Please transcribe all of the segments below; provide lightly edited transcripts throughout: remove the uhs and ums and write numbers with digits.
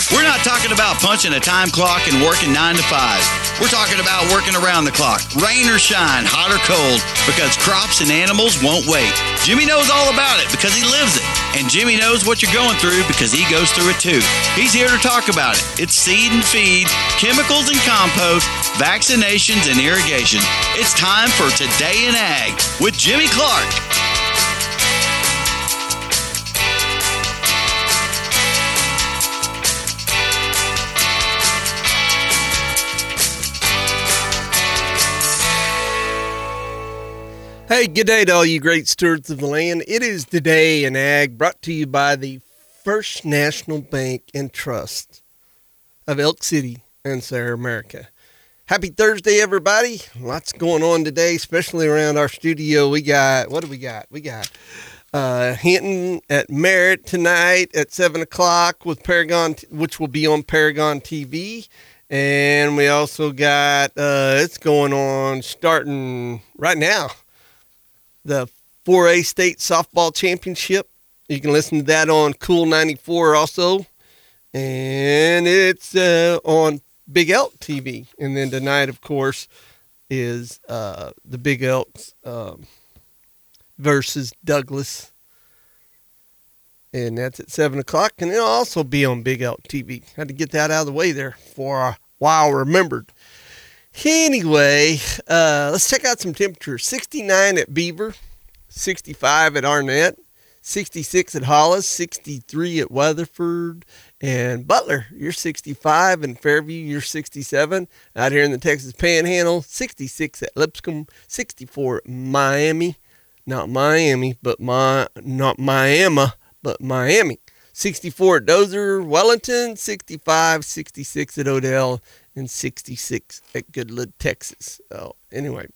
We're not talking about punching a time clock and working 9 to 5. We're talking about working around the clock, rain or shine, hot or cold, because crops and animals won't wait. Jimmy knows all about it because he lives it. And Jimmy knows what you're going through because he goes through it too. He's here to talk about it. It's seed and feed, chemicals and compost, vaccinations and irrigation. It's time for Today in Ag with Jimmy Clark. Hey, good day to all you great stewards of the land. It is Today in Ag, brought to you by the First National Bank and Trust of Elk City and Sarah America. Happy Thursday, everybody. Lots going on today, especially around our studio. We got Hinton at Merritt tonight at 7 o'clock with Paragon, which will be on Paragon TV. And we also got, it's going on starting right now. The 4A State Softball Championship. You can listen to that on Cool 94 also. And it's on Big Elk TV. And then tonight, of course, is the Big Elks versus Douglas. And that's at 7 o'clock. And it'll also be on Big Elk TV. Had to get that out of the way there for a while remembered. Anyway, let's check out some temperatures. 69 at Beaver, 65 at Arnett, 66 at Hollis, 63 at Weatherford, and Butler, you're 65, and Fairview, you're 67. Out here in the Texas Panhandle, 66 at Lipscomb, 64 at Miami, not Miami, but not Miami, but Miami. 64 at Dozer, Wellington, 65, 66 at Odell, and 66 at Goodland, Texas. So anyway,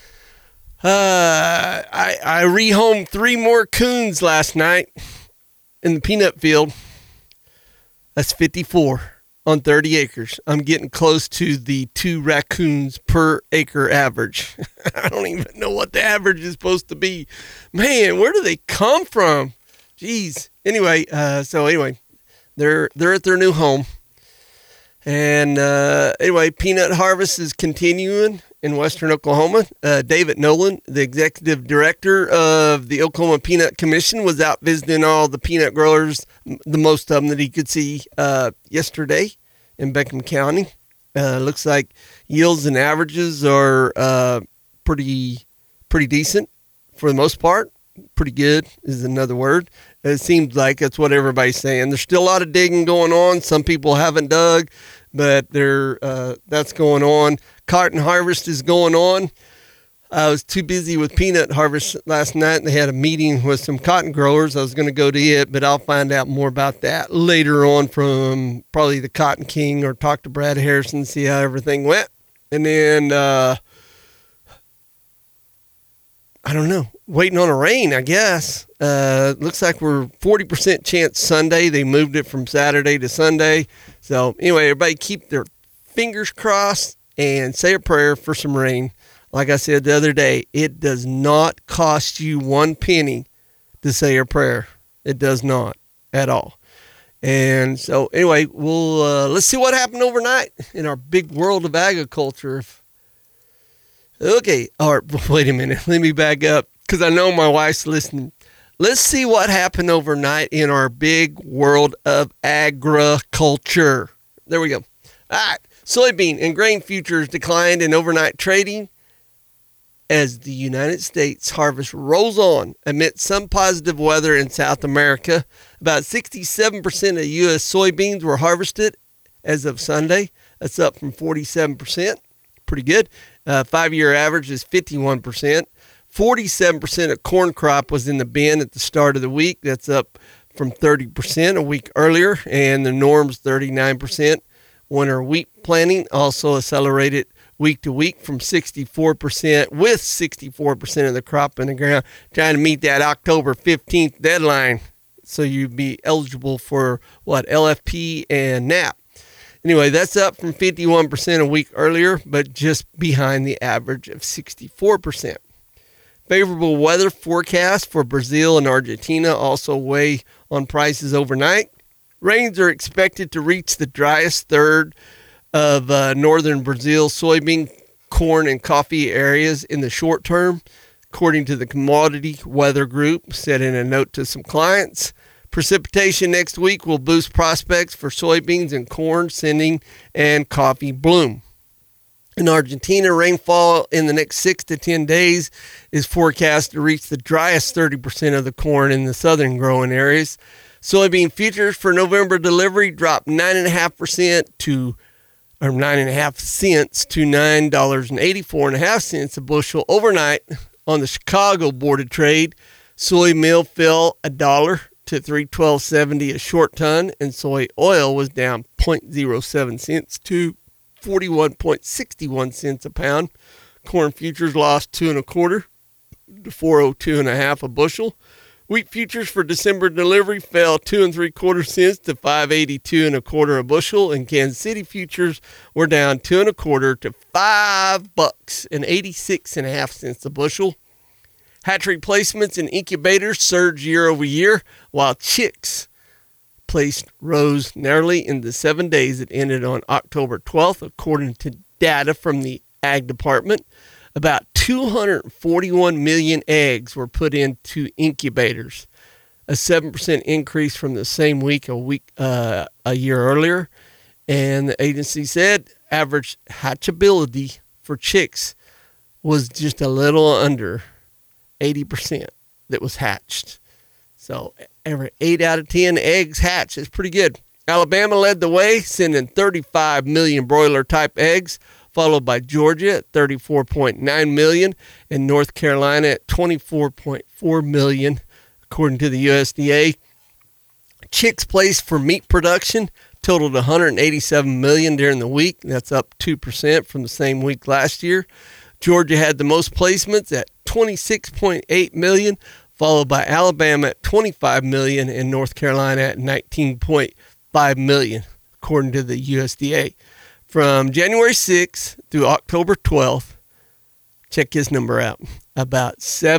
I rehomed 3 more coons last night in the peanut field. That's 54 on 30 acres. I'm getting close to the 2 raccoons per acre average. I don't even know what the average is supposed to be. Man, where do they come from? Jeez. Anyway, they're at their new home. And anyway, peanut harvest is continuing in western Oklahoma. David Nolan, the executive director of the Oklahoma Peanut Commission, was out visiting all the peanut growers, the most of them that he could see yesterday in Beckham County. Looks like yields and averages are pretty decent for the most part. Pretty good is another word. It seems like that's what everybody's saying. There's still a lot of digging going on. Some people haven't dug, but that's going on. Cotton harvest is going on. I was too busy with peanut harvest last night, and they had a meeting with some cotton growers. I was going to go to it, but I'll find out more about that later on from probably the Cotton King or talk to Brad Harrison, see how everything went. And then, I don't know, waiting on a rain, I guess. Looks like we're 40% chance Sunday. They moved it from Saturday to Sunday. So anyway, everybody keep their fingers crossed and say a prayer for some rain. Like I said the other day, it does not cost you 1 penny to say a prayer. It does not at all. And so anyway, let's see what happened overnight in our big world of agriculture. Okay, all right, wait a minute. Let me back up because I know my wife's listening. Let's see what happened overnight in our big world of agriculture. There we go. All right, soybean and grain futures declined in overnight trading as the United States harvest rolls on amid some positive weather in South America. About 67% of U.S. soybeans were harvested as of Sunday. That's up from 47%. Pretty good. 5-year average is 51%. 47% of corn crop was in the bin at the start of the week. That's up from 30% a week earlier, and the norm's 39%. Winter wheat planting also accelerated week to week from 64%, with 64% of the crop in the ground, trying to meet that October 15th deadline so you'd be eligible for LFP and NAP. Anyway, that's up from 51% a week earlier, but just behind the average of 64%. Favorable weather forecast for Brazil and Argentina also weigh on prices overnight. Rains are expected to reach the driest third of northern Brazil soybean, corn, and coffee areas in the short term, according to the Commodity Weather Group, said in a note to some clients. Precipitation next week will boost prospects for soybeans and corn sending and coffee bloom. In Argentina, rainfall in the next 6 to 10 days is forecast to reach the driest 30% of the corn in the southern growing areas. Soybean futures for November delivery dropped 9.5% to 9.5 cents to $9.84.5 a bushel overnight on the Chicago Board of Trade. Soy meal fell $1 to $3.1270 a short ton, and soy oil was down 0.07 cents to 41.61 cents a pound. Corn futures lost 2.25 to 402.5 a bushel. Wheat futures for December delivery fell 2.75 cents to 582.25 a bushel, and Kansas City futures were down 2.25 to $5.86.5 a bushel. Hatchery placements and incubators surged year over year, while chicks placed rose nearly in the 7 days that ended on October 12th, according to data from the Ag Department. About 241 million eggs were put into incubators, a 7% increase from the same week a year earlier. And the agency said average hatchability for chicks was just a little under 80% that was hatched. So every 8 out of 10 eggs hatched is pretty good. Alabama led the way, sending 35 million broiler-type eggs, followed by Georgia at 34.9 million and North Carolina at 24.4 million, according to the USDA. Chicks placed for meat production totaled 187 million during the week. That's up 2% from the same week last year. Georgia had the most placements at 26.8 million, followed by Alabama at 25 million and North Carolina at 19.5 million, according to the USDA. From January 6th through October 12th, check this number out, about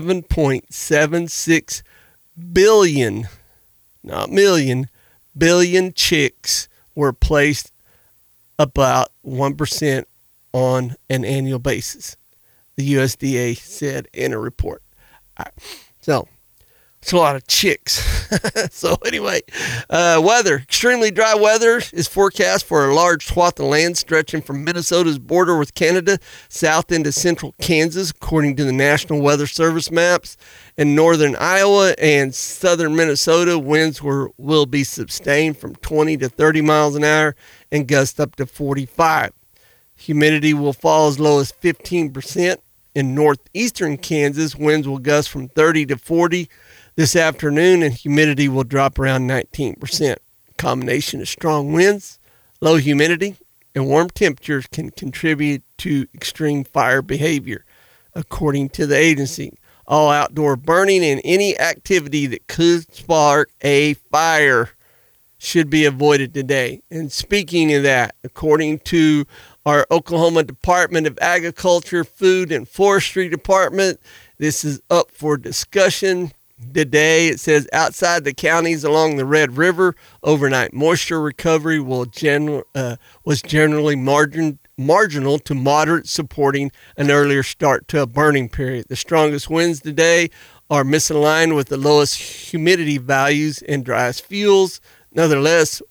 7.76 billion, not million, billion chicks were placed, about 1% on an annual basis, the USDA said in a report. All right. So it's a lot of chicks. So anyway, weather. Extremely dry weather is forecast for a large swath of land stretching from Minnesota's border with Canada south into central Kansas, according to the National Weather Service maps. In northern Iowa and southern Minnesota, winds will be sustained from 20 to 30 miles an hour and gust up to 45. Humidity will fall as low as 15%. In northeastern Kansas, winds will gust from 30 to 40 this afternoon, and humidity will drop around 19%. A combination of strong winds, low humidity, and warm temperatures can contribute to extreme fire behavior, according to the agency. All outdoor burning and any activity that could spark a fire should be avoided today. And speaking of that, according to our Oklahoma Department of Agriculture, Food, and Forestry Department, this is up for discussion today. It says outside the counties along the Red River, overnight moisture recovery was generally marginal to moderate, supporting an earlier start to a burning period. The strongest winds today are misaligned with the lowest humidity values and driest fuels. Nevertheless,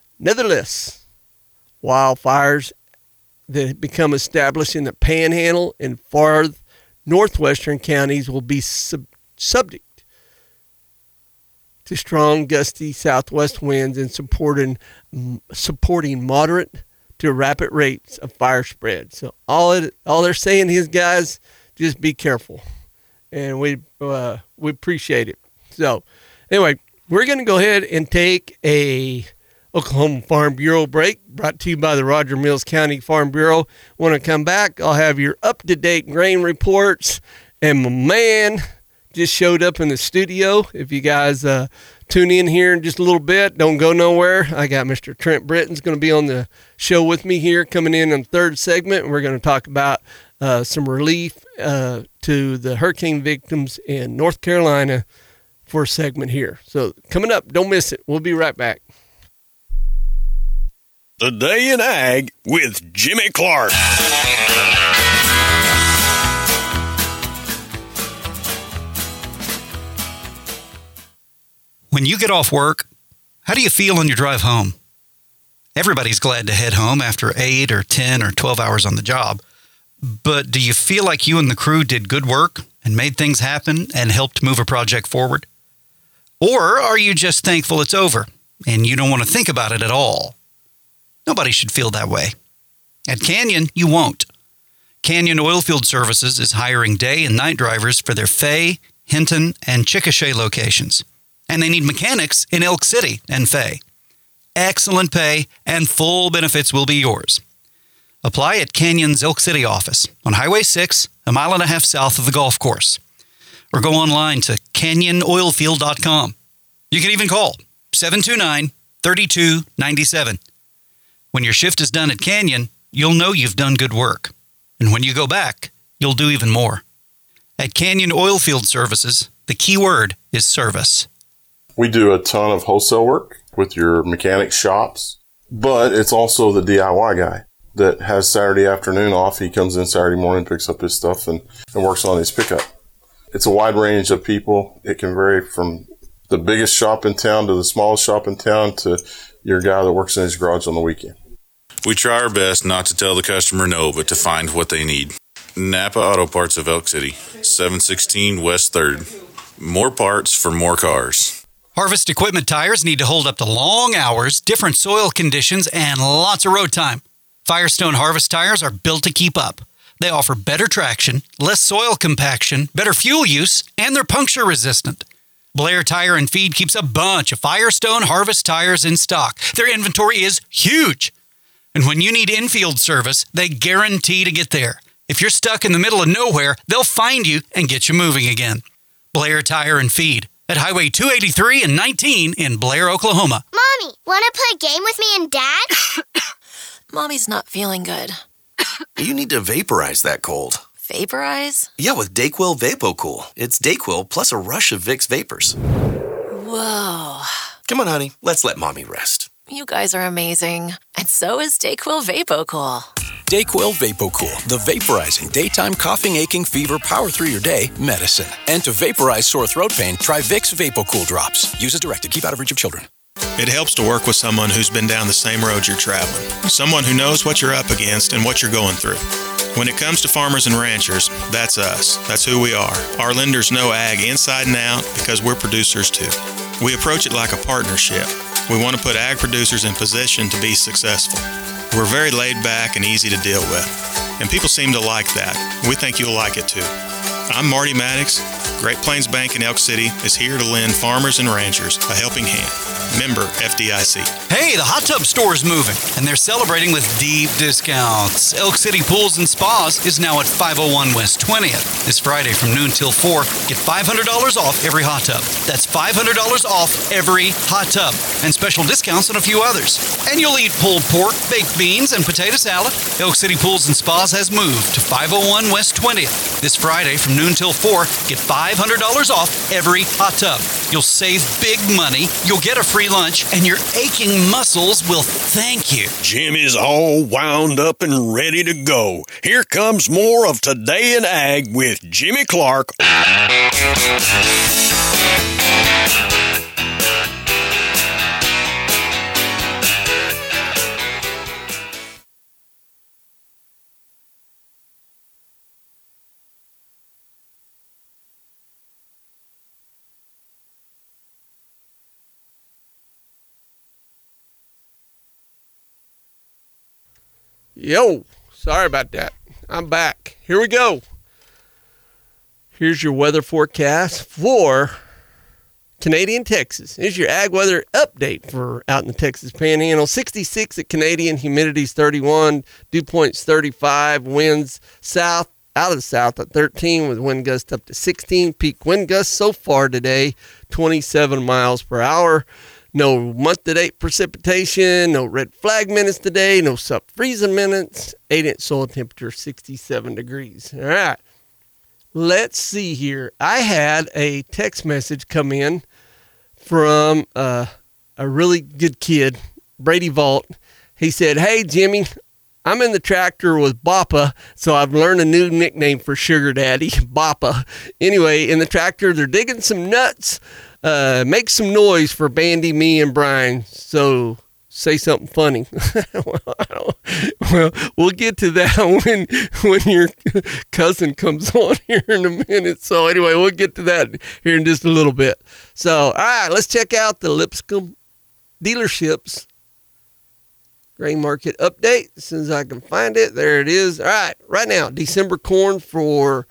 wildfires that become established in the Panhandle and far northwestern counties will be subject to strong gusty southwest winds and supporting moderate to rapid rates of fire spread. So all they're saying is, guys, just be careful, and we appreciate it. So anyway, we're going to go ahead and take a Oklahoma Farm Bureau break, brought to you by the Roger Mills County Farm Bureau. When I come back, I'll have your up-to-date grain reports, and my man just showed up in the studio. If you guys tune in here in just a little bit, don't go nowhere. I got Mr. Trent Britton's going to be on the show with me here, coming in the third segment, and we're going to talk about some relief to the hurricane victims in North Carolina for a segment here. So coming up, don't miss it. We'll be right back. Today in Ag with Jimmy Clark. When you get off work, how do you feel on your drive home? Everybody's glad to head home after 8 or 10 or 12 hours on the job. But do you feel like you and the crew did good work and made things happen and helped move a project forward? Or are you just thankful it's over and you don't want to think about it at all? Nobody should feel that way. At Canyon, you won't. Canyon Oilfield Services is hiring day and night drivers for their Fay, Hinton, and Chickasha locations. And they need mechanics in Elk City and Fay. Excellent pay and full benefits will be yours. Apply at Canyon's Elk City office on Highway 6, a mile and a half south of the golf course. Or go online to canyonoilfield.com. You can even call 729-3297. When your shift is done at Canyon, you'll know you've done good work. And when you go back, you'll do even more. At Canyon Oilfield Services, the key word is service. We do a ton of wholesale work with your mechanic shops, but it's also the DIY guy that has Saturday afternoon off. He comes in Saturday morning, picks up his stuff, and works on his pickup. It's a wide range of people. It can vary from the biggest shop in town to the smallest shop in town to your guy that works in his garage on the weekend. We try our best not to tell the customer no, but to find what they need. Napa Auto Parts of Elk City, 716 West 3rd. More parts for more cars. Harvest equipment tires need to hold up to long hours, different soil conditions, and lots of road time. Firestone Harvest tires are built to keep up. They offer better traction, less soil compaction, better fuel use, and they're puncture resistant. Blair Tire and Feed keeps a bunch of Firestone Harvest tires in stock. Their inventory is huge. And when you need infield service, they guarantee to get there. If you're stuck in the middle of nowhere, they'll find you and get you moving again. Blair Tire and Feed at Highway 283 and 19 in Blair, Oklahoma. Mommy, want to play a game with me and Dad? Mommy's not feeling good. You need to vaporize that cold. Vaporize? Yeah, with Dayquil VapoCool. It's Dayquil plus a rush of Vicks vapors. Whoa. Come on, honey. Let's let Mommy rest. You guys are amazing. And so is Dayquil VapoCool. Dayquil VapoCool, the vaporizing daytime coughing, aching, fever, power through your day medicine. And to vaporize sore throat pain, try Vicks VapoCool drops. Use as directed. Keep out of reach of children. It helps to work with someone who's been down the same road you're traveling. Someone who knows what you're up against and what you're going through. When it comes to farmers and ranchers, that's us. That's who we are. Our lenders know ag inside and out because we're producers too. We approach it like a partnership. We want to put ag producers in position to be successful. We're very laid back and easy to deal with. And people seem to like that. We think you'll like it too. I'm Marty Maddox. Great Plains Bank in Elk City is here to lend farmers and ranchers a helping hand. Member FDIC. Hey, the hot tub store is moving, and they're celebrating with deep discounts. Elk City Pools and Spas is now at 501 West 20th. This Friday from noon till 4, get $500 off every hot tub. That's $500 off every hot tub, and special discounts on a few others. And you'll eat pulled pork, baked beans, and potato salad. Elk City Pools and Spas has moved to 501 West 20th. This Friday from noon till 4, get $500 off every hot tub. You'll save big money, you'll get a free lunch, and your aching muscles will thank you. Jim is all wound up and ready to go. Here comes more of Today in Ag with Jimmy Clark. Yo, sorry about that. I'm back. Here we go. Here's your weather forecast for Canadian, Texas. Here's your ag weather update for out in the Texas Panhandle. 66 at Canadian, humidity's 31, dew point's 35, winds south, out of the south at 13 with wind gusts up to 16. Peak wind gusts so far today, 27 miles per hour. No month-to-date precipitation, no red flag minutes today, no sub-freezing minutes, 8-inch soil temperature, 67 degrees. All right, let's see here. I had a text message come in from a really good kid, Brady Vault. He said, "Hey, Jimmy, I'm in the tractor with Bappa, so I've learned a new nickname for Sugar Daddy, Bappa. Anyway, in the tractor, they're digging some nuts. Make some noise for Bandy, me, and Brian. So say something funny." Well, we'll get to that when your cousin comes on here in a minute. So anyway, we'll get to that here in just a little bit. So, all right, let's check out the Lipscomb dealerships grain market update as soon as I can find it. There it is. All right, right now, December corn for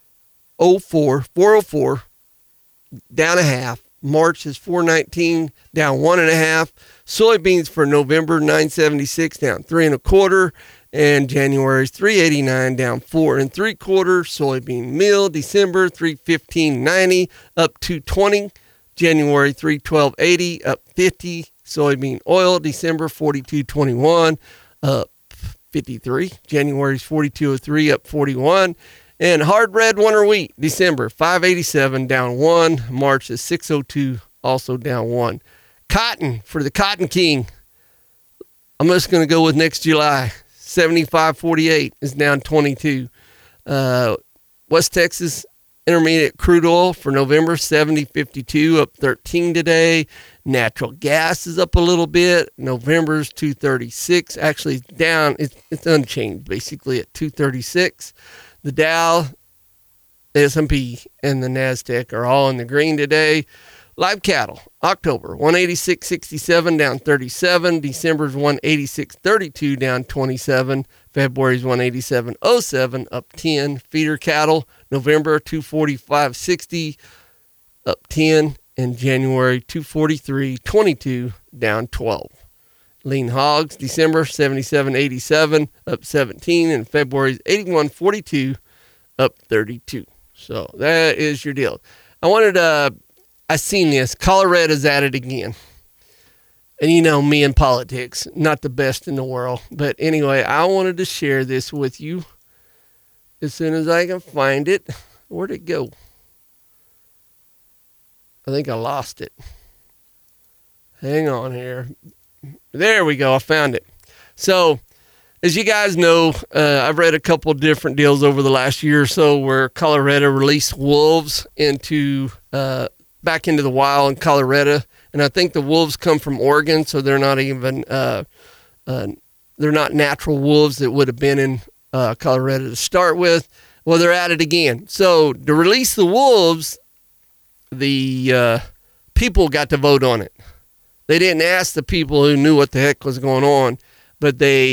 404, down a half. March is 419, down 1.5. Soybeans for November 976, down 3 1/4, and January's 389, down 4 3/4. Soybean meal December 315.90, up 220. January 312.80, up 50. Soybean oil December 42.21, up 53. January's 42.03, up 41. And hard red winter wheat, December 587, down 1. March is 602, also down 1. Cotton for the Cotton King. I'm just going to go with next July. 75.48 is down 22. West Texas Intermediate crude oil for November 70.52, up 13 today. Natural gas is up a little bit. November's 236. Actually, it's down. It's unchanged basically at 236. The Dow, S&P, and the NASDAQ are all in the green today. Live cattle, October, 186.67, down 37. December's 186.32, down 27. February's 187.07, up 10. Feeder cattle, November, 245.60, up 10. And January, 243.22, down 12. Lean hogs, December 77.87, up 17, and February's 81.42, up 32. So that is your deal. I seen this. Colorado's at it again. And you know me in politics, not the best in the world. But anyway, I wanted to share this with you as soon as I can find it. Where'd it go? I think I lost it. Hang on here. There we go. I found it. So, as you guys know, I've read a couple of different deals over the last year or so where Colorado released wolves back into the wild in Colorado. And I think the wolves come from Oregon, so they're not even, they're not natural wolves that would have been in Colorado to start with. Well, they're at it again. So, to release the wolves, the people got to vote on it. They didn't ask the people who knew what the heck was going on, but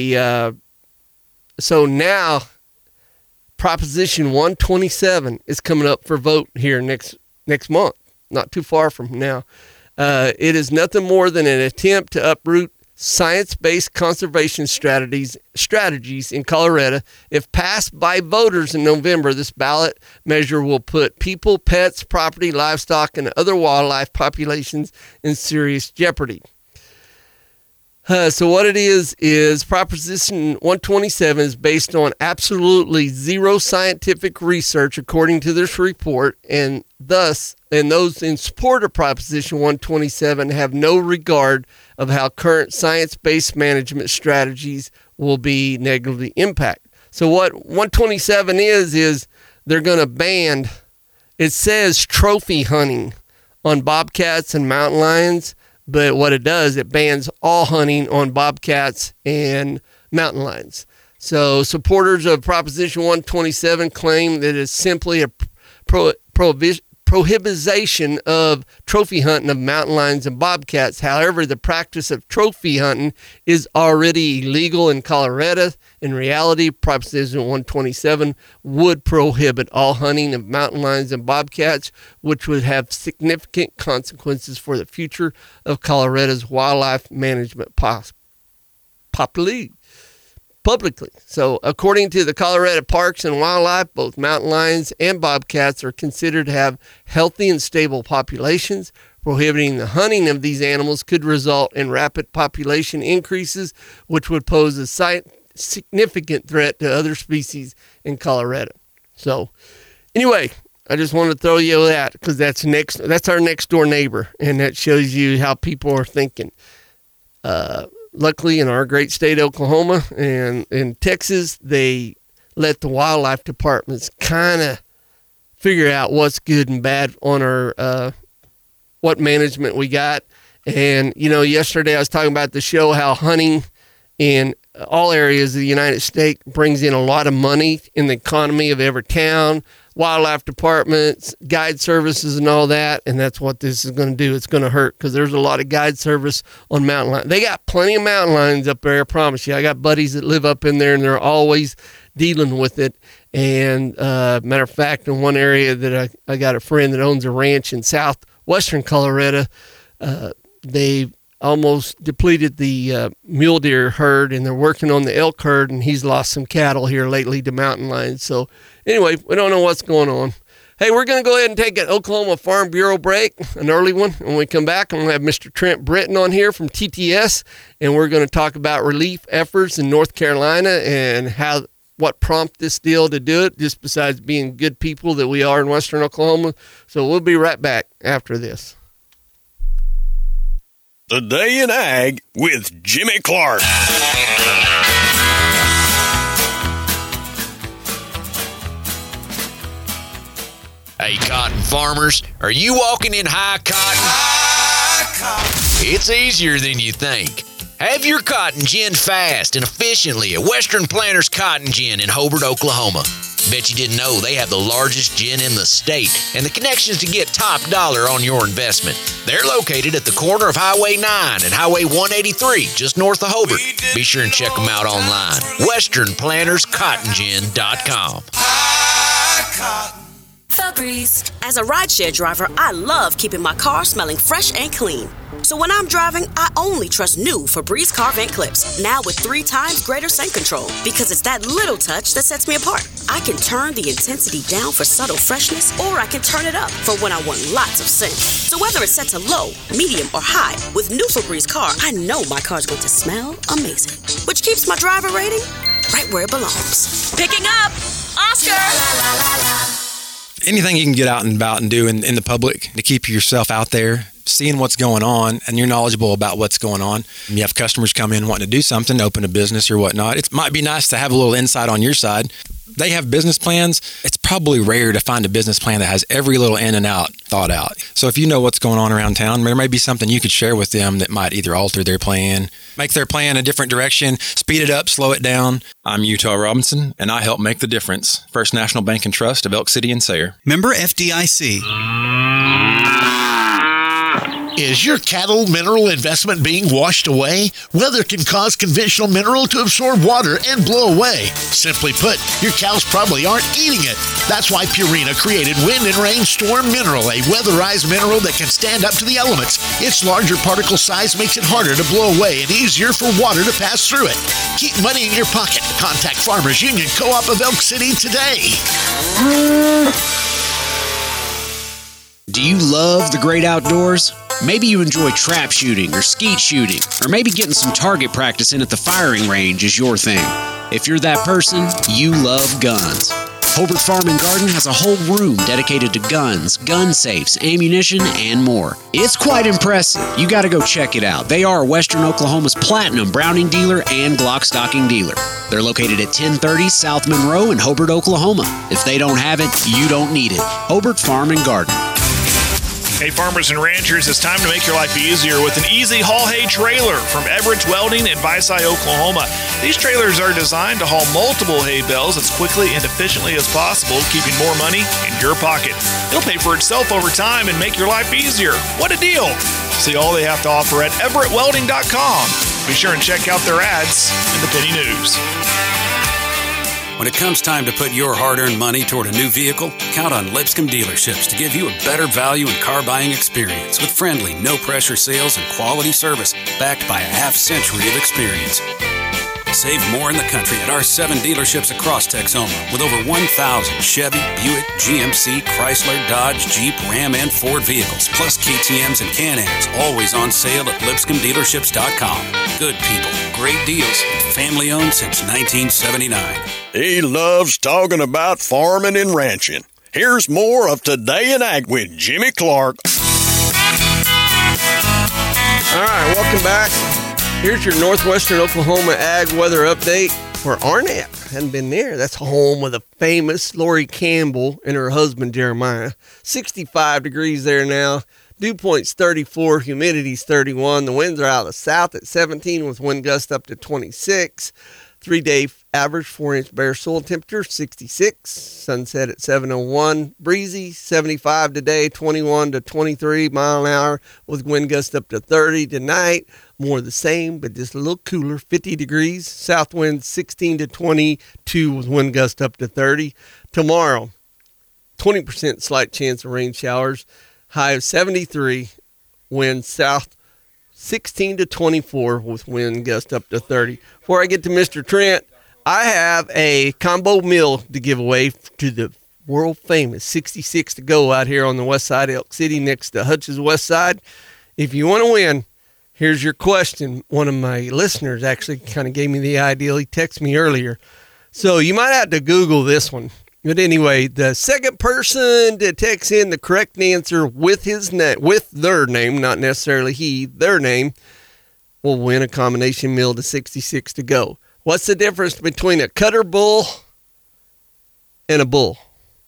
so now Proposition 127 is coming up for vote here next month, not too far from now. It is nothing more than an attempt to uproot science-based conservation strategies in Colorado. If passed by voters in November, this ballot measure will put people, pets, property, livestock, and other wildlife populations in serious jeopardy. So what it is Proposition 127 is based on absolutely zero scientific research, according to this report, and thus, and those in support of Proposition 127 have no regard of how current science-based management strategies will be negatively impacted. So what 127 is they're going to ban, it says trophy hunting on bobcats and mountain lions, but what it does, it bans all hunting on bobcats and mountain lions. So supporters of Proposition 127 claim that it's simply a prohibition of trophy hunting of mountain lions and bobcats. However, the practice of trophy hunting is already illegal in Colorado. In reality, Proposition 127 would prohibit all hunting of mountain lions and bobcats, which would have significant consequences for the future of Colorado's wildlife management publicly. So, according to the Colorado Parks and Wildlife, both mountain lions and bobcats are considered to have healthy and stable populations. Prohibiting the hunting of these animals could result in rapid population increases, which would pose a significant threat to other species in Colorado. So, anyway, I just want to throw you that because that's our next door neighbor, and that shows you how people are thinking. luckily in our great state of Oklahoma and in Texas, they let the wildlife departments kind of figure out what's good and bad on our what management we got. And, yesterday I was talking about the show, how hunting in all areas of the United States brings in a lot of money in the economy of every town, wildlife departments, guide services and all that. And that's what this is going to do. It's going to hurt because there's a lot of guide service on mountain lions. They got plenty of mountain lions up there, I promise you. I got buddies that live up in there and they're always dealing with it. And matter of fact, in one area that I got a friend that owns a ranch in southwestern Colorado, they almost depleted the mule deer herd, and they're working on the elk herd, and he's lost some cattle here lately to mountain lions. So anyway, we don't know what's going on. Hey, we're going to go ahead and take an Oklahoma Farm Bureau break, an early one. When we come back, I'm going to have Mr. Trent Britton on here from TTS, and we're going to talk about relief efforts in North Carolina and what prompted this deal to do it, just besides being good people that we are in Western Oklahoma. So we'll be right back after this. Today in Ag with Jimmy Clark. Hey, cotton farmers, are you walking in high cotton? It's easier than you think. Have your cotton ginned fast and efficiently at Western Planters Cotton Gin in Hobart, Oklahoma. Bet you didn't know they have the largest gin in the state and the connections to get top dollar on your investment. They're located at the corner of Highway 9 and Highway 183, just north of Hobart. Be sure and check them out online. WesternPlantersCottonGin.com. Febreze. As a rideshare driver, I love keeping my car smelling fresh and clean. So when I'm driving, I only trust new Febreze car vent clips, now with 3 times greater scent control, because it's that little touch that sets me apart. I can turn the intensity down for subtle freshness, or I can turn it up for when I want lots of scent. So whether it's set to low, medium, or high, with new Febreze car, I know my car's going to smell amazing, which keeps my driver rating right where it belongs. Picking up, Oscar! Anything you can get out and about and do in the public to keep yourself out there, seeing what's going on, and you're knowledgeable about what's going on. You have customers come in wanting to do something, open a business or whatnot. It might be nice to have a little insight on your side. They have business plans. It's probably rare to find a business plan that has every little in and out thought out. So if you know what's going on around town, there may be something you could share with them that might either alter their plan, make their plan a different direction, speed it up, slow it down. I'm Utah Robinson, and I help make the difference. First National Bank and Trust of Elk City and Sayre. Member FDIC. Is your cattle mineral investment being washed away? Weather can cause conventional mineral to absorb water and blow away. Simply put, your cows probably aren't eating it. That's why Purina created Wind and Rain Storm Mineral, a weatherized mineral that can stand up to the elements. Its larger particle size makes it harder to blow away and easier for water to pass through it. Keep money in your pocket. Contact Farmers Union Co-op of Elk City today. Do you love the great outdoors? Maybe you enjoy trap shooting or skeet shooting, or maybe getting some target practice in at the firing range is your thing. If you're that person, you love guns. Hobart Farm and Garden has a whole room dedicated to guns, gun safes, ammunition, and more. It's quite impressive. You got to go check it out. They are Western Oklahoma's platinum Browning dealer and Glock stocking dealer. They're located at 1030 South Monroe in Hobart, Oklahoma. If they don't have it, you don't need it. Hobart Farm and Garden. Hey farmers and ranchers, it's time to make your life easier with an easy haul hay trailer from Everett Welding in Visay, Oklahoma. These trailers are designed to haul multiple hay bales as quickly and efficiently as possible, keeping more money in your pocket. It'll pay for itself over time and make your life easier. What a deal! See all they have to offer at everettwelding.com. Be sure and check out their ads in the Penny News. When it comes time to put your hard-earned money toward a new vehicle, count on Lipscomb Dealerships to give you a better value and car buying experience with friendly, no-pressure sales and quality service backed by a half-century of experience. Save more in the country at our 7 dealerships across Texoma with over 1,000 Chevy, Buick, GMC, Chrysler, Dodge, Jeep, Ram, and Ford vehicles, plus KTMs and Can-Ams, always on sale at LipscombDealerships.com. Good people, great deals, family-owned since 1979. He loves talking about farming and ranching. Here's more of Today in Ag with Jimmy Clark. All right, welcome back. Here's your Northwestern Oklahoma Ag Weather Update for Arnett. Hadn't been there. That's home of the famous Lori Campbell and her husband Jeremiah. 65 degrees there now. Dew point's 34, humidity's 31. The winds are out of the south at 17 with wind gusts up to 26. 3-day average 4-inch bare soil temperature 66. Sunset at 7:01. Breezy 75 today, 21 to 23 mile an hour with wind gusts up to 30. Tonight, more of the same, but just a little cooler, 50 degrees. South wind 16 to 22 with wind gusts up to 30. Tomorrow, 20% slight chance of rain showers. High of 73. Wind south 16 to 24 with wind gust up to 30. Before I get to Mr. Trent, I have a combo meal to give away to the world famous 66 to go out here on the west side of Elk City next to Hutch's West Side. If you want to win, here's your question. One of my listeners actually kind of gave me the idea. He texted me earlier. So you might have to Google this one. But anyway, the second person to text in the correct answer with their name, not necessarily their name, will win a combination meal to 66 to go. What's the difference between a cutter bull and a bull?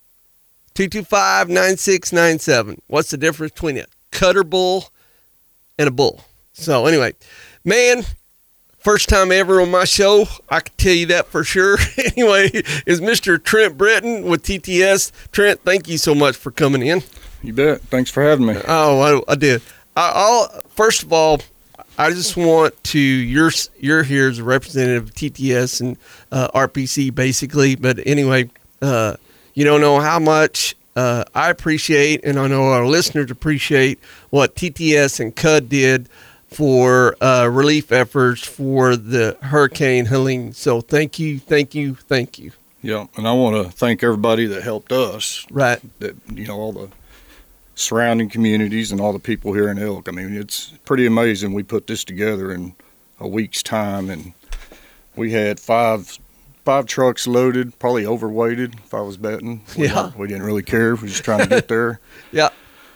225-9697. What's the difference between a cutter bull and a bull? So anyway, man, first time ever on my show, I can tell you that for sure. Anyway, is Mr. Trent Britton with TTS. Trent, thank you so much for coming in. You bet. Thanks for having me. Oh, I did. First of all, I just want to, you're here as a representative of TTS and RPC basically, but anyway, you don't know how much I appreciate, and I know our listeners appreciate what TTS and CUD did for relief efforts for the Hurricane Helene. So thank you. Yeah, and I want to thank everybody that helped us. Right. That, all the surrounding communities and all the people here in Elk. I mean, it's pretty amazing. We put this together in a week's time, and we had five trucks loaded, probably overweighted if I was betting. We didn't really care. We were just trying to get there. Yeah.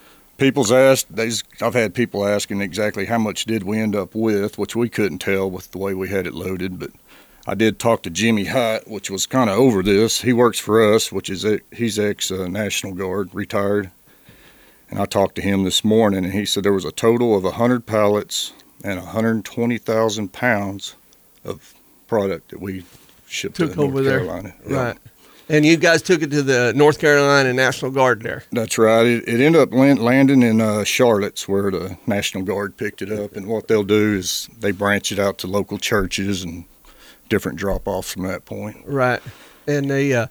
I've had people asking exactly how much did we end up with, which we couldn't tell with the way we had it loaded. But I did talk to Jimmy Hutt, which was kind of over this. He works for us, he's ex-National Guard, retired. And I talked to him this morning, and he said there was a total of 100 pallets and 120,000 pounds of product that we shipped to North Carolina. Yeah. Right. And you guys took it to the North Carolina National Guard there. That's right. It ended up landing in Charlotte's, where the National Guard picked it up. And what they'll do is they branch it out to local churches and different drop-offs from that point. Right. And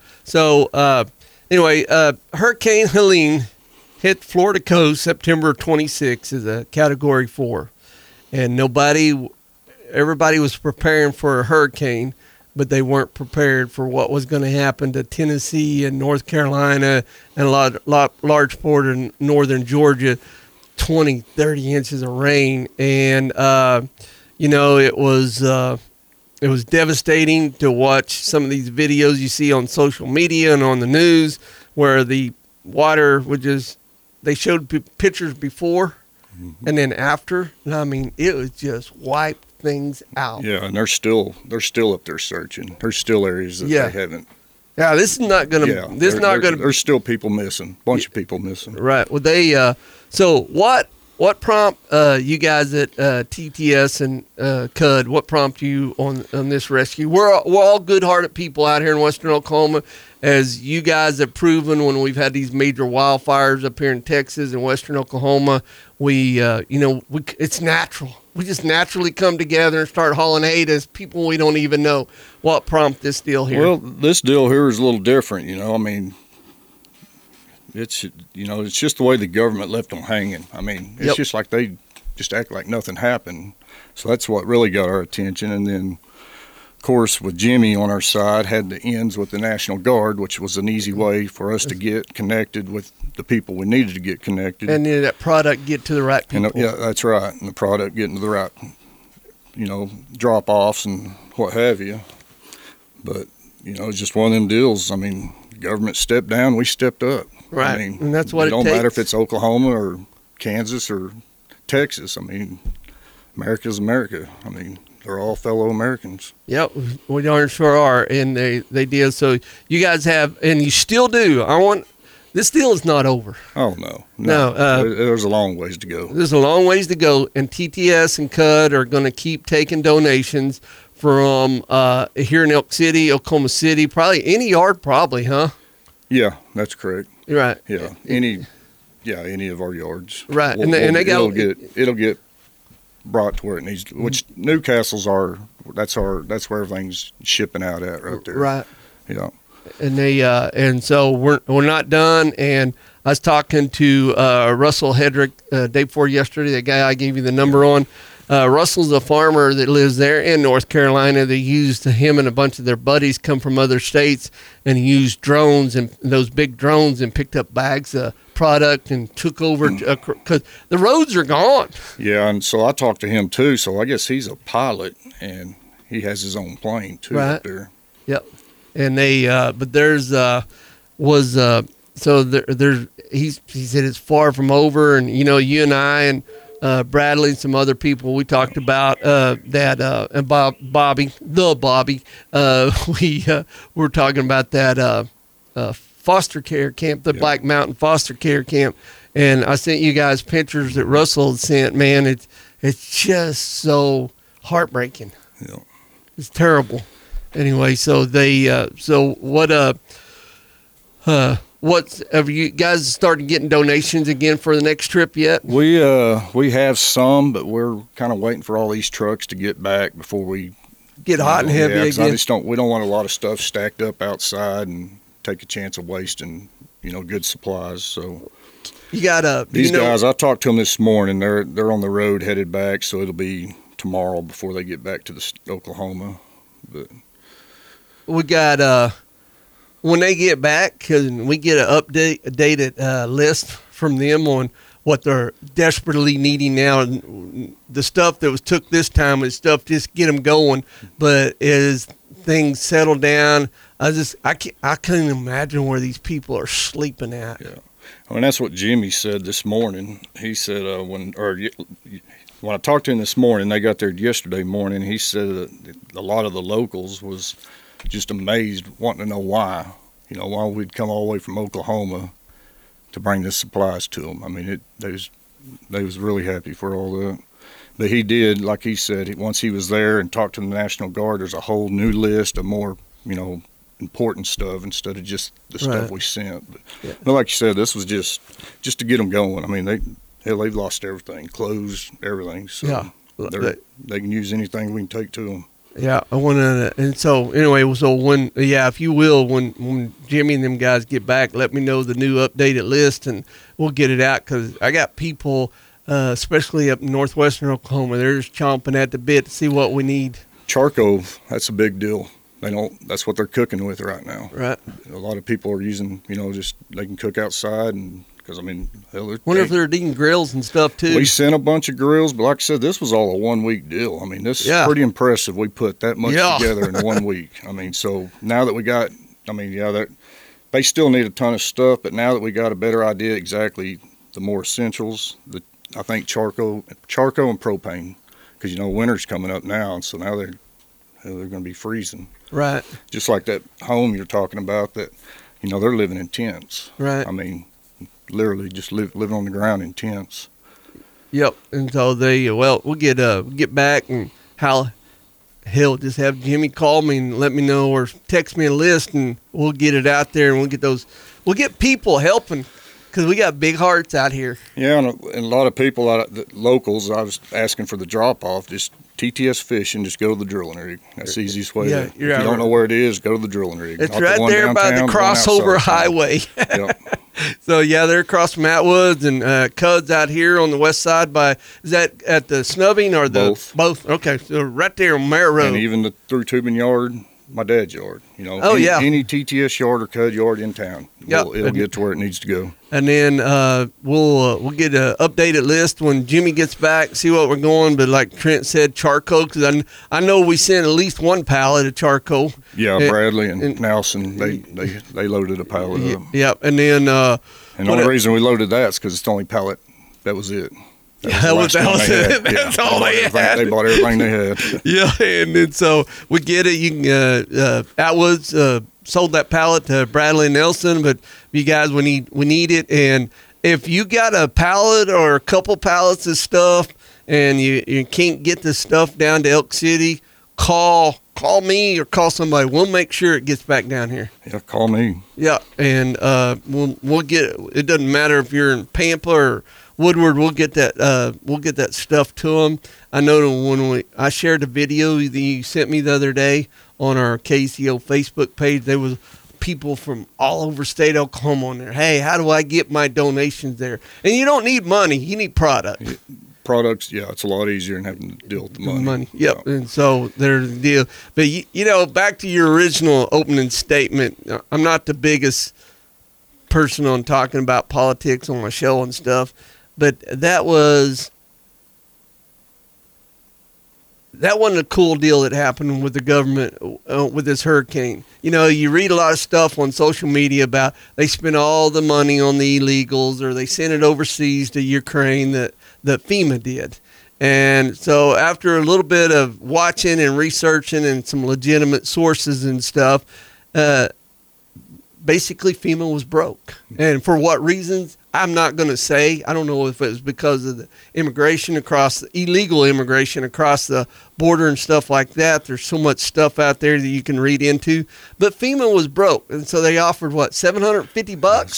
Hurricane Helene hit Florida coast September 26 as a Category 4. And everybody was preparing for a hurricane, but they weren't prepared for what was going to happen to Tennessee and North Carolina and a large part of northern Georgia, 20, 30 inches of rain. And, it was devastating to watch some of these videos you see on social media and on the news where the water would they showed pictures before and then after. And I mean, it was just wiped things out. Yeah, and they're still up there searching. There's still areas that they haven't. Yeah, this is not going to. There's still people missing. Bunch of people missing. Right. Well, So what prompt you guys at TTS and CUD? What prompt you on this rescue? We're all good-hearted people out here in Western Oklahoma, as you guys have proven when we've had these major wildfires up here in Texas and Western Oklahoma. It's natural. We just naturally come together and start hauling hay to people we don't even know. What prompted this deal here? Well, this deal here is a little different. I mean, it's just the way the government left them hanging. I mean, it's just like they just act like nothing happened. So that's what really got our attention. And then, of course, with Jimmy on our side, had the ends with the National Guard, which was an easy way for us to get connected with the people we needed to get connected. And then that product get to the right people. Yeah, that's right. And the product getting to the right, drop-offs and what have you. But, it's just one of them deals. I mean, the government stepped down, we stepped up. Right, I mean, and that's what it don't matter if it's Oklahoma or Kansas or Texas. I mean, America's America. I mean, they're all fellow Americans. Yep, we darn sure are, and they did. So you guys have, and you still do. This deal is not over. Oh, no. There's a long ways to go. There's a long ways to go, and TTS and CUD are going to keep taking donations from here in Elk City, Oklahoma City, probably any yard, huh? Yeah, that's correct. Right. Yeah, any of our yards. Right, and they got it'll get brought to where it needs to. Which Newcastle's that's where everything's shipping out at right there. Right. Yeah. And they and so we're not done. And I was talking to Russell Hedrick day before yesterday, the guy I gave you the number on. Russell's a farmer that lives there in North Carolina. They used him and a bunch of their buddies come from other states and used drones and those big drones and picked up bags of product and took over because the roads are gone. Yeah, and so I talked to him too. So I guess he's a pilot and he has his own plane too up there. Yep. And they, but there's so there's he said it's far from over, and you and I and Bradley and some other people we talked about that and Bobby, we were talking about that foster care camp, the Black Mountain foster care camp, and I sent you guys pictures that Russell had sent. Man, it's just so heartbreaking. Yeah, it's terrible. Anyway, so they what's have you guys started getting donations again for the next trip yet? We have some, but we're kind of waiting for all these trucks to get back before we get hot and heavy again. We don't want a lot of stuff stacked up outside and take a chance of wasting good supplies. So you got these guys. I talked to them this morning. They're on the road headed back, so it'll be tomorrow before they get back to Oklahoma. But we got when they get back, can we get an updated list from them on what they're desperately needing now? And the stuff that was took this time is stuff just get them going. But as things settle down, I can't imagine where these people are sleeping at. Yeah, I mean that's what Jimmy said this morning. He said when I talked to him this morning, they got there yesterday morning. He said that a lot of the locals was just amazed, wanting to know why we'd come all the way from Oklahoma to bring the supplies to them. I mean, they was really happy for all that. But he did, like he said, once he was there and talked to the National Guard, there's a whole new list of more, important stuff instead of just the stuff we sent. But like you said, this was just to get them going. I mean, they've lost everything, clothes, everything. So they can use anything we can take to them. Yeah, I want to, and so anyway, if you will, when Jimmy and them guys get back, let me know the new updated list, and we'll get it out because I got people, especially up in northwestern Oklahoma, they're just chomping at the bit to see what we need. Charcoal, that's a big deal. That's what they're cooking with right now. Right. A lot of people are using, just they can cook outside and. Because, I mean, wonder if they're eating grills and stuff, too. We sent a bunch of grills, but like I said, this was all a 1 week deal. I mean, this is pretty impressive. We put that much together in 1 week. I mean, so now that we got, they still need a ton of stuff, but now that we got a better idea exactly the more essentials, I think charcoal and propane, because, winter's coming up now, and so now they're going to be freezing. Right. Just like that home you're talking about that, they're living in tents. Right. I mean, literally just living on the ground in tents. Yep. And so we'll get back, and he'll just have Jimmy call me and let me know, or text me a list, and we'll get it out there, and we'll get people helping, because we got big hearts out here. Yeah, and a lot of people, locals, I was asking for the drop-off, just TTS Fishing, just go to the drilling rig. That's the easiest way. If you don't know where it is, go to the drilling rig. It's right there by the crossover highway. Yep. So, they're across from Atwoods, and Cud's out here on the west side is that at the snubbing or the? Both. Okay, so right there on Mare Road. And even the through tubing yard, my dad's yard. Any TTS yard or Cud yard in town, it'll get to where it needs to go. And then we'll get an updated list when Jimmy gets back, see what we're going. But like Trent said, charcoal, because I know we sent at least one pallet of charcoal. Yeah, Bradley and Nelson, they loaded a pallet up. Yep, and then and the only reason we loaded that is because it's the only pallet that was it. That was it. That's all they had. They bought everything they had. Yeah, and then so we get it. You can Atwoods sold that pallet to Bradley and Nelson, but you guys, we need it. And if you got a pallet or a couple pallets of stuff and you can't get the stuff down to Elk City, call me or call somebody. We'll make sure it gets back down here. Yeah, call me. Yeah, and we'll get it. It doesn't matter if you're in Pampa or Woodward. We'll get that stuff to them. I know when I shared the video that you sent me the other day on our KCO Facebook page, there was people from all over state Oklahoma on there. Hey, how do I get my donations there? And you don't need money. You need product. Products, yeah, it's a lot easier than having to deal with the money. Yep. And so there's the deal. But, back to your original opening statement, I'm not the biggest person on talking about politics on my show and stuff, but that wasn't a cool deal that happened with the government with this hurricane. You read a lot of stuff on social media about they spent all the money on the illegals or they sent it overseas to Ukraine that FEMA did. And so after a little bit of watching and researching and some legitimate sources and stuff, basically FEMA was broke. And for what reasons, I'm not going to say. I don't know if it was because of the illegal immigration across the border and stuff like that. There's so much stuff out there that you can read into. But FEMA was broke. And so they offered, $750?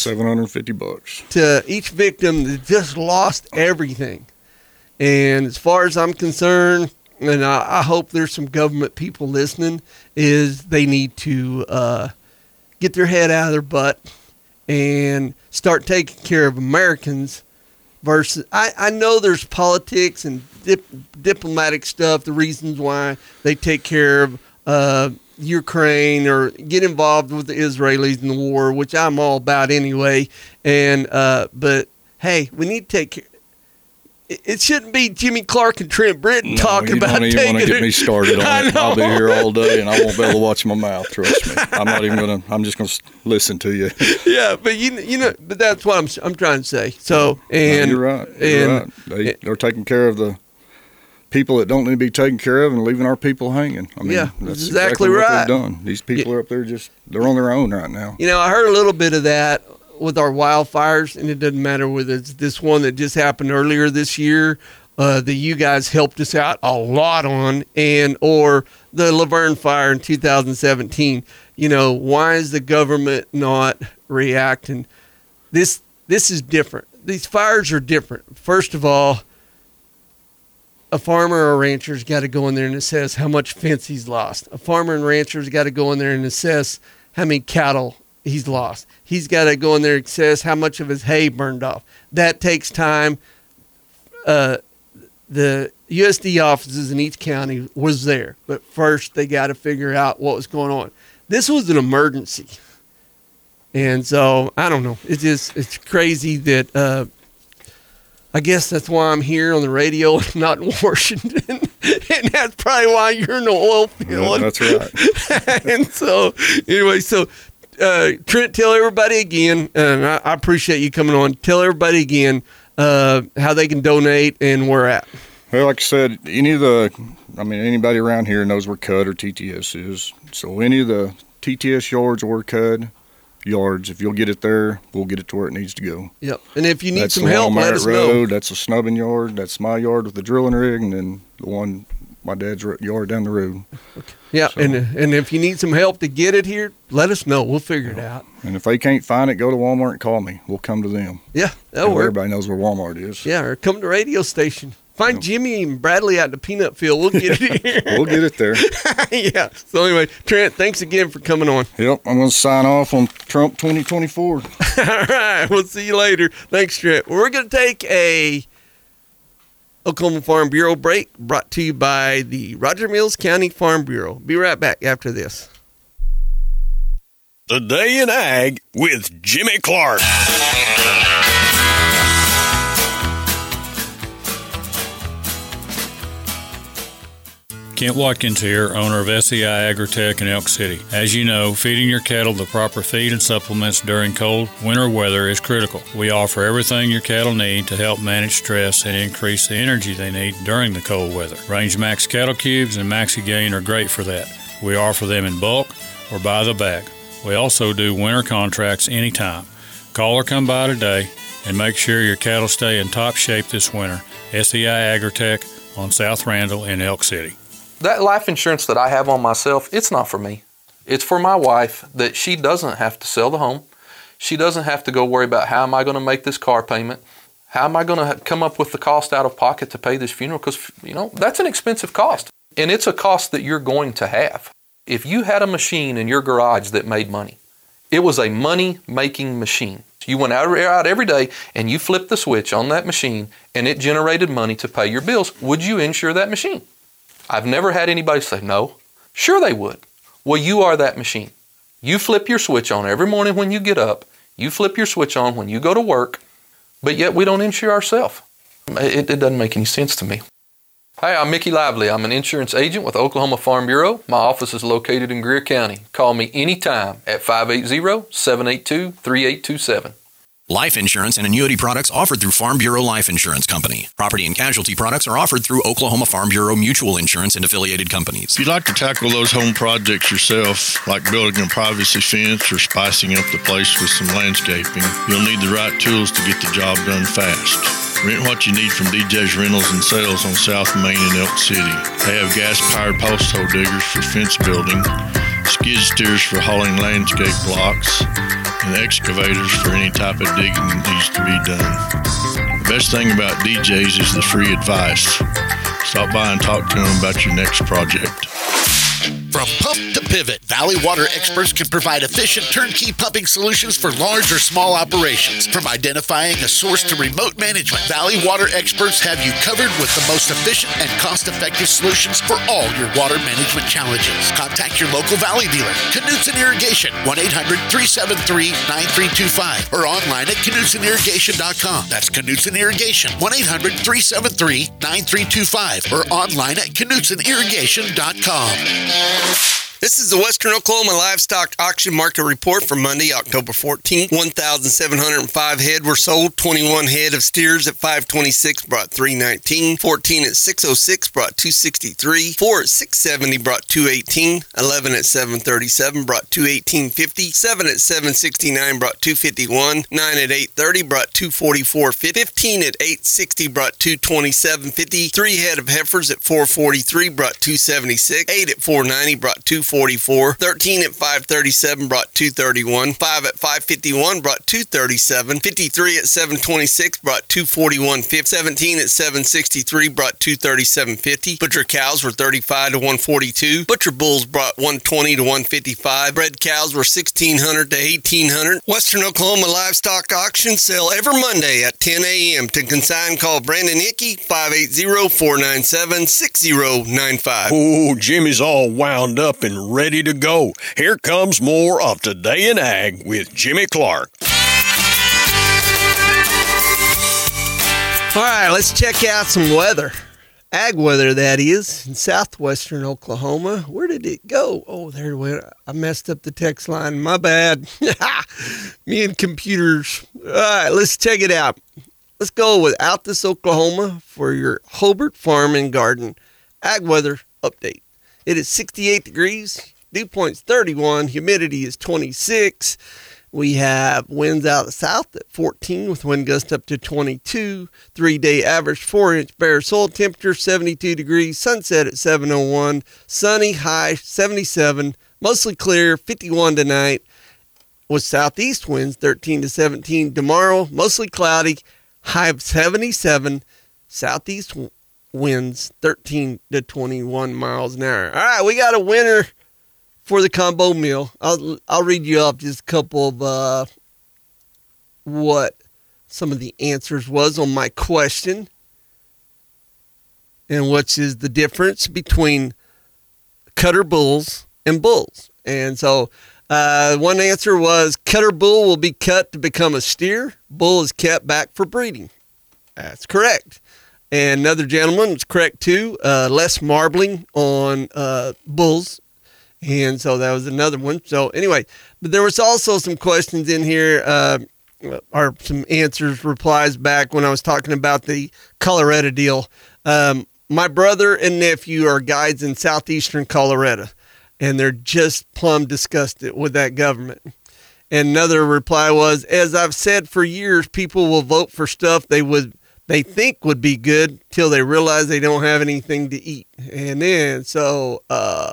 $750 to each victim that just lost everything. And as far as I'm concerned, and I hope there's some government people listening, is they need to get their head out of their butt and start taking care of Americans versus, I know there's politics and diplomatic stuff, the reasons why they take care of Ukraine or get involved with the Israelis in the war, which I'm all about anyway. And but hey, we need to take care. It shouldn't be Jimmy Clark and Trent Britton talking about taking it. You don't even want to get me started on it. I'll be here all day, and I won't be able to watch my mouth. Trust me. I'm not even gonna. I'm just gonna listen to you. Yeah, but but that's what I'm trying to say. So, and you're right. You're right. They're taking care of the people that don't need to be taken care of and leaving our people hanging. I mean, that's exactly right. What they've done. These people are up there they're on their own right now. I heard a little bit of that with our wildfires, and it doesn't matter whether it's this one that just happened earlier this year that you guys helped us out a lot on, or the Laverne fire in 2017. Why is the government not reacting? This is different. These fires are different. First of all, a farmer or a rancher's got to go in there and assess how much fence he's lost. A farmer and rancher's got to go in there and assess how many cattle he's lost. He's got to go in there and assess how much of his hay burned off. That takes time. The USD offices in each county was there, but first they got to figure out what was going on. This was an emergency. And so, I don't know. It's crazy that, I guess that's why I'm here on the radio and not in Washington. And that's probably why you're in the oil field. That's right. And so, anyway, Trent, tell everybody again, and I appreciate you coming on. Tell everybody again how they can donate and where at. Well, like I said, anybody around here knows where CUD or TTS is. So any of the TTS yards or CUD yards, if you'll get it there, we'll get it to where it needs to go. Yep. And if you need some help, let us know. That's a snubbing yard. That's my yard with the drilling rig, and then the one my dad's yard down the road. Okay. Yeah, so, and if you need some help to get it here, let us know. We'll figure it out. And if they can't find it, go to Walmart and call me. We'll come to them. Yeah, that'll work. Everybody knows where Walmart is. Yeah, or come to the radio station. Find Jimmy and Bradley out in the peanut field. We'll get it here. We'll get it there. Yeah. So anyway, Trent, thanks again for coming on. Yep, I'm going to sign off on Trump 2024. All right, we'll see you later. Thanks, Trent. We're going to take a Oklahoma Farm Bureau break brought to you by the Roger Mills County Farm Bureau. Be right back after this. The Day in Ag with Jimmy Clark. Kent Watkins here, owner of SEI Agritech in Elk City. As you know, feeding your cattle the proper feed and supplements during cold winter weather is critical. We offer everything your cattle need to help manage stress and increase the energy they need during the cold weather. Range Max Cattle Cubes and Maxi Gain are great for that. We offer them in bulk or by the bag. We also do winter contracts anytime. Call or come by today and make sure your cattle stay in top shape this winter. SEI Agritech on South Randall in Elk City. That life insurance that I have on myself, it's not for me. It's for my wife, that she doesn't have to sell the home. She doesn't have to go worry about how am I going to make this car payment? How am I going to come up with the cost out of pocket to pay this funeral? Because, that's an expensive cost. And it's a cost that you're going to have. If you had a machine in your garage that made money, it was a money-making machine. You went out every day and you flipped the switch on that machine and it generated money to pay your bills. Would you insure that machine? I've never had anybody say no. Sure they would. Well, you are that machine. You flip your switch on every morning when you get up. You flip your switch on when you go to work, but yet we don't insure ourselves. It doesn't make any sense to me. Hi, I'm Mickey Lively. I'm an insurance agent with Oklahoma Farm Bureau. My office is located in Greer County. Call me anytime at 580-782-3827. Life insurance and annuity products offered through Farm Bureau Life Insurance Company. Property and casualty products are offered through Oklahoma Farm Bureau Mutual Insurance and affiliated companies. If you'd like to tackle those home projects yourself, like building a privacy fence or spicing up the place with some landscaping, you'll need the right tools to get the job done fast. Rent what you need from DJ's Rentals and Sales on South Main in Elk City. They have gas-powered post hole diggers for fence building, skid steers for hauling landscape blocks, and excavators for any type of digging that needs to be done. The best thing about DJ's is the free advice. Stop by and talk to them about your next project. From pump to pivot, Valley Water experts can provide efficient turnkey pumping solutions for large or small operations. From identifying a source to remote management, Valley Water experts have you covered with the most efficient and cost-effective solutions for all your water management challenges. Contact your local Valley dealer, Knutson Irrigation, 1-800-373-9325, or online at KnutSonIrrigation.com. That's Knutson Irrigation, 1-800-373-9325, or online at KnutSonIrrigation.com. This is the Western Oklahoma Livestock Auction Market Report for Monday, October 14th. 1,705 head were sold. 21 head of steers at $526 brought $319. 14 at $606 brought $263. 4 at $670 brought $218. 11 at $737 brought $218.50. 7 at $769 brought $251. 9 at $830 brought $244.50. 15 at $860 brought $227.50. 3 head of heifers at $443 brought $276. 8 at $490 brought $244. 13 at $537 brought $231. 5 at $551 brought $237. 53 at $726 brought $241.50. 17 at $763 brought $237.50. Butcher cows were $35 to $142. Butcher bulls brought $120 to $155. Bred cows were $1,600 to $1,800. Western Oklahoma Livestock Auction sell every Monday at 10 a.m. To consign, call Brandon Hickey, 580-497-6095. Oh, Jimmy's all wound up and ready to go. Here comes more of Today in Ag with Jimmy Clark. All right, let's check out some weather. Ag weather, that is, in southwestern Oklahoma. Where did it go? Oh, there it went. I messed up the text line. My bad. Me and computers. All right, let's check it out. Let's go with Altus, Oklahoma for your Hobart Farm and Garden Ag weather update. It is 68 degrees, dew point's 31, humidity is 26. We have winds out of the south at 14 with wind gust up to 22. 3-day average 4-inch bare soil temperature, 72 degrees. Sunset at 7:01. Sunny, high 77. Mostly clear, 51 tonight. With southeast winds 13 to 17. Tomorrow, mostly cloudy, high of 77. Southeast winds 13 to 21 miles an hour. All right, we got a winner for the combo meal. I'll read you off just a couple of what some of the answers was on my question, and which is the difference between cutter bulls and bulls. And so one answer was cutter bull will be cut to become a steer. Bull is kept back for breeding. That's correct. And another gentleman was correct too. Less marbling on bulls. And so that was another one. So anyway, but there was also some questions in here, or some answers, replies back when I was talking about the Colorado deal. My brother and nephew are guides in southeastern Colorado, and they're just plumb disgusted with that government. And another reply was, as I've said for years, people will vote for stuff they think would be good till they realize they don't have anything to eat. And then, so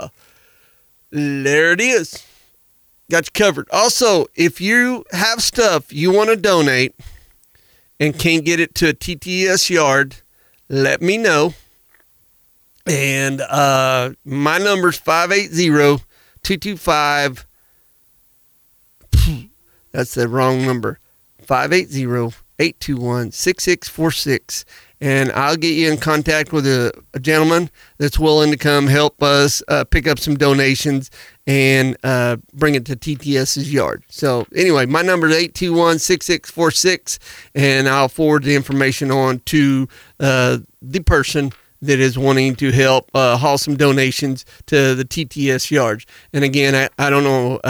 there it is. Got you covered. Also, if you have stuff you want to donate and can't get it to a TTS yard, let me know. And my number's 580-225. That's the wrong number. 580-821-6646. And I'll get you in contact with a gentleman that's willing to come help us pick up some donations and bring it to TTS's yard. So anyway, my number is 821-6646, and I'll forward the information on to the person that is wanting to help haul some donations to the TTS yards. And again, I don't know,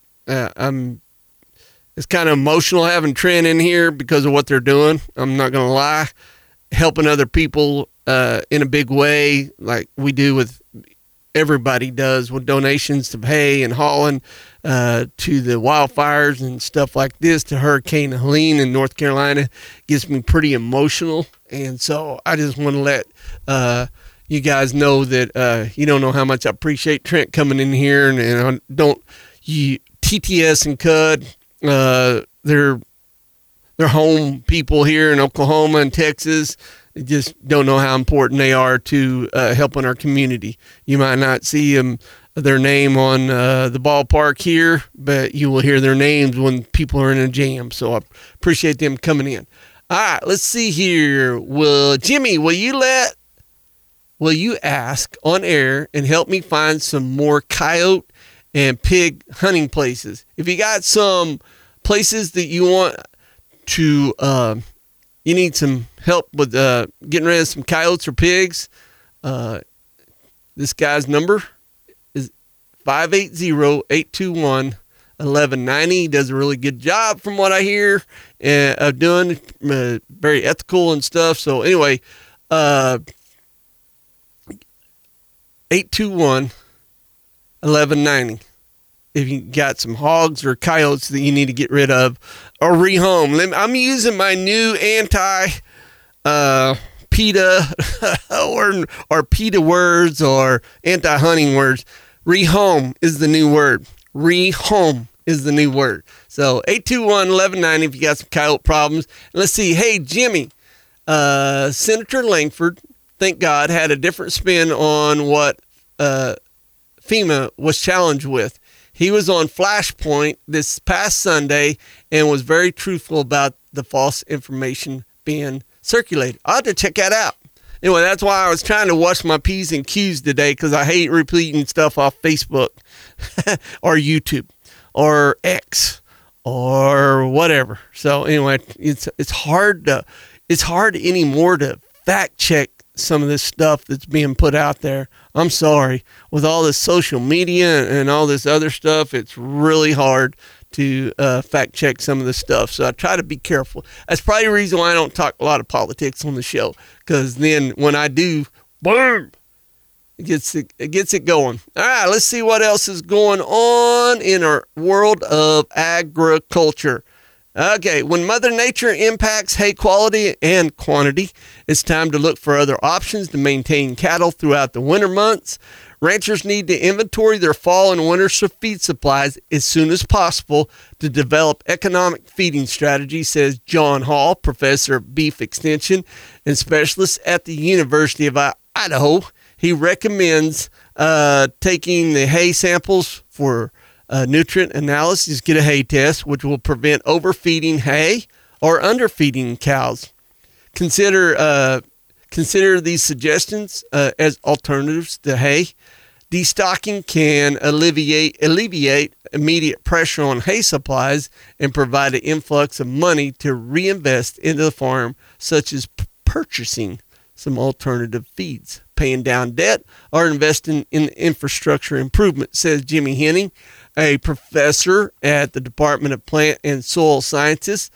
it's kind of emotional having Trent in here because of what they're doing. I'm not going to lie. Helping other people in a big way, like we do with everybody does with donations to hay and hauling to the wildfires and stuff like this, to Hurricane Helene in North Carolina, gets me pretty emotional. And so I just want to let you guys know that you don't know how much I appreciate Trent coming in here. And TTS and CUD, they're home people here in Oklahoma and Texas. You just don't know how important they are to helping our community. You might not see their name on the ballpark here, but you will hear their names when people are in a jam. So I appreciate them coming in. All right, let's see here. Jimmy, will you ask on air and help me find some more coyote and pig hunting places? If you got some places that you want to, you need some help with getting rid of some coyotes or pigs, this guy's number is 580-821-1190. He does a really good job from what I hear of doing, very ethical and stuff. So anyway, 821-1190. If you got some hogs or coyotes that you need to get rid of or rehome. I'm using my new PETA or PETA words or anti-hunting words. Rehome is the new word. Rehome is the new word. So 821-1190 if you got some coyote problems. And let's see. Hey, Jimmy, Senator Langford, thank God, had a different spin on what FEMA was challenged with. He was on Flashpoint this past Sunday and was very truthful about the false information being circulated. I'll have to check that out. Anyway, that's why I was trying to watch my P's and Q's today, because I hate repeating stuff off Facebook or YouTube or X or whatever. So anyway, it's hard anymore to fact check some of this stuff that's being put out there. I'm sorry. With all this social media and all this other stuff, it's really hard to fact check some of this stuff. So I try to be careful. That's probably the reason why I don't talk a lot of politics on the show, because then when I do, boom, it gets it going. All right, let's see what else is going on in our world of agriculture. Okay, when Mother Nature impacts hay quality and quantity, it's time to look for other options to maintain cattle throughout the winter months. Ranchers need to inventory their fall and winter feed supplies as soon as possible to develop economic feeding strategies, says John Hall, professor of beef extension and specialist at the University of Idaho. He recommends taking the hay samples for nutrient analysis, get a hay test, which will prevent overfeeding hay or underfeeding cows. Consider these suggestions as alternatives to hay. Destocking can alleviate immediate pressure on hay supplies and provide an influx of money to reinvest into the farm, such as purchasing some alternative feeds, paying down debt, or investing in infrastructure improvement, says Jimmy Henning, a professor at the Department of Plant and Soil Science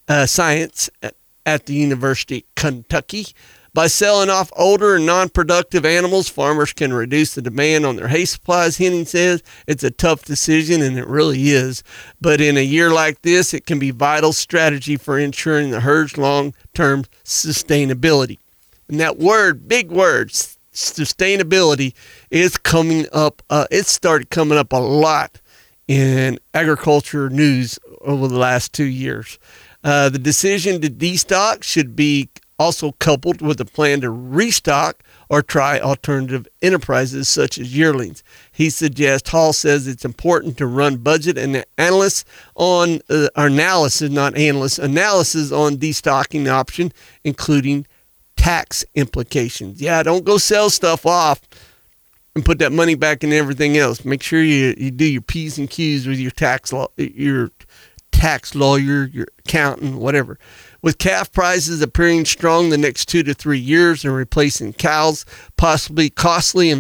at the University of Kentucky. By selling off older and non-productive animals, farmers can reduce the demand on their hay supplies, Henning says. It's a tough decision, and it really is. But in a year like this, it can be a vital strategy for ensuring the herd's long-term sustainability. And that word, big word, sustainability, is coming up. It started coming up a lot in agriculture news over the last 2 years. The decision to destock should be also coupled with a plan to restock or try alternative enterprises such as yearlings. He suggests, Hall says it's important to run budget and analysis on analysis on destocking option, including tax implications. Yeah, don't go sell stuff off and put that money back in everything else. Make sure you do your P's and Q's with your tax lawyer, your accountant, whatever. With calf prices appearing strong the next 2 to 3 years and replacing cows, possibly costly,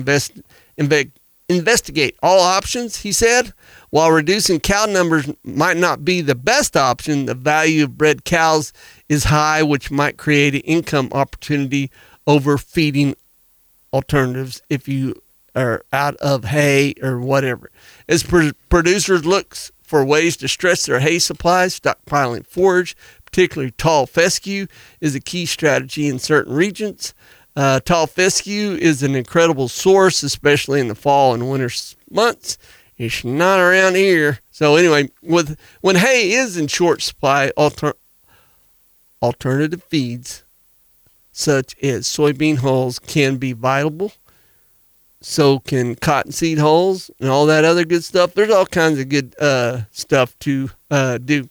investigate all options, he said. While reducing cow numbers might not be the best option, the value of bred cows is high, which might create an income opportunity over feeding alternatives if you are out of hay or whatever. As producers look for ways to stretch their hay supplies, stockpiling forage, particularly tall fescue, is a key strategy in certain regions. Tall fescue is an incredible source, especially in the fall and winter months. It's not around here. So anyway, when hay is in short supply, alternative feeds such as soybean hulls can be viable. So can cottonseed hulls and all that other good stuff. There's all kinds of good stuff to do.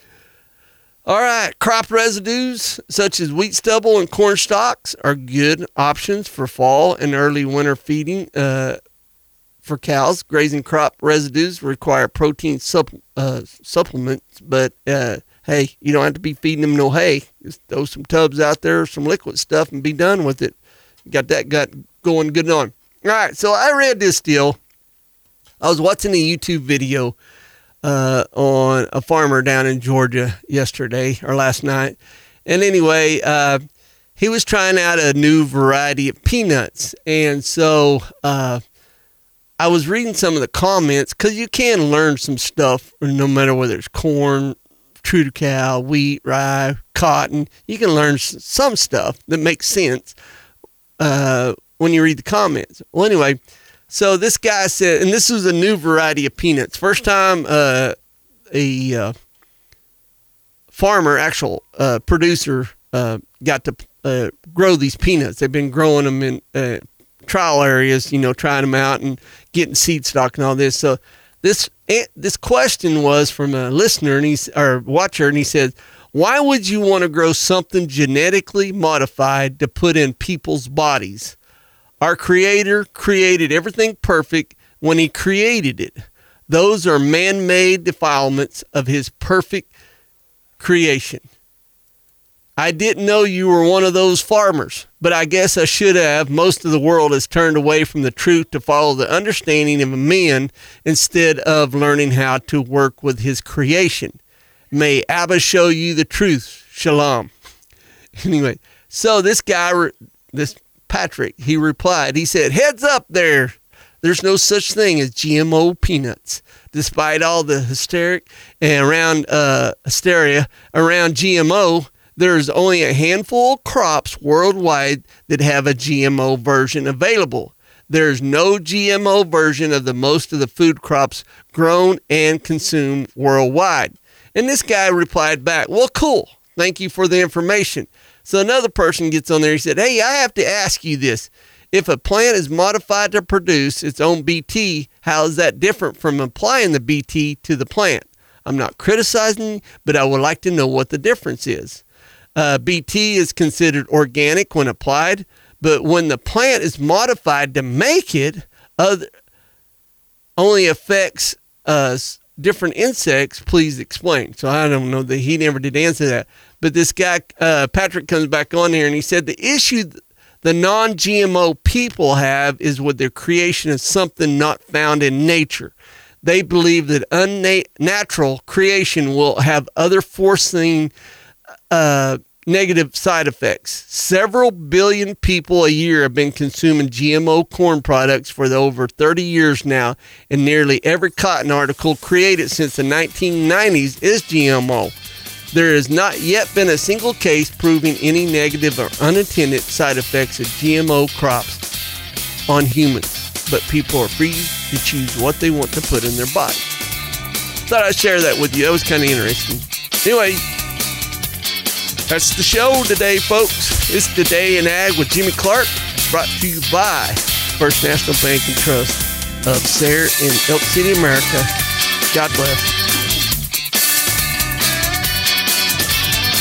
All right, crop residues such as wheat stubble and corn stalks are good options for fall and early winter feeding for cows. Grazing crop residues require protein supplements, but hey, you don't have to be feeding them no hay. Just throw some tubs out there, some liquid stuff, and be done with it. Got that gut going good on. All right, so I read this deal. I was watching a YouTube video on a farmer down in Georgia yesterday or last night. And anyway, he was trying out a new variety of peanuts. And so I was reading some of the comments because you can learn some stuff no matter whether it's corn, true to cow, wheat, rye, cotton. You can learn some stuff that makes sense when you read the comments. Well, anyway, so this guy said, and this was a new variety of peanuts. First time a farmer, actual producer, got to grow these peanuts. They've been growing them in trial areas, trying them out and getting seed stock and all this. So this question was from a listener or watcher, and he said, why would you want to grow something genetically modified to put in people's bodies? Our Creator created everything perfect when He created it. Those are man-made defilements of His perfect creation. I didn't know you were one of those farmers, but I guess I should have. Most of the world has turned away from the truth to follow the understanding of a man instead of learning how to work with His creation. May Abba show you the truth. Shalom. Anyway, so this guy, Patrick, he replied, he said, heads up there. There's no such thing as GMO peanuts. Despite all the hysteria around GMO, there's only a handful of crops worldwide that have a GMO version available. There's no GMO version of most of the food crops grown and consumed worldwide. And this guy replied back, well, cool. Thank you for the information. So another person gets on there. He said, hey, I have to ask you this. If a plant is modified to produce its own BT, how is that different from applying the BT to the plant? I'm not criticizing, but I would like to know what the difference is. BT is considered organic when applied, but when the plant is modified to make it, only affects different insects. Please explain. So I don't know that he never did answer that. But this guy, Patrick, comes back on here and he said the issue the non-GMO people have is with their creation of something not found in nature. They believe that unnatural creation will have other foreseen negative side effects. Several billion people a year have been consuming GMO corn products for over 30 years now, and nearly every cotton article created since the 1990s is GMO. There has not yet been a single case proving any negative or unintended side effects of GMO crops on humans, but people are free to choose what they want to put in their body. Thought I'd share that with you. That was kind of interesting. Anyway, that's the show today, folks. It's Today in Ag with Jimmy Clark, brought to you by First National Bank and Trust of Sayre in Elk City, America. God bless.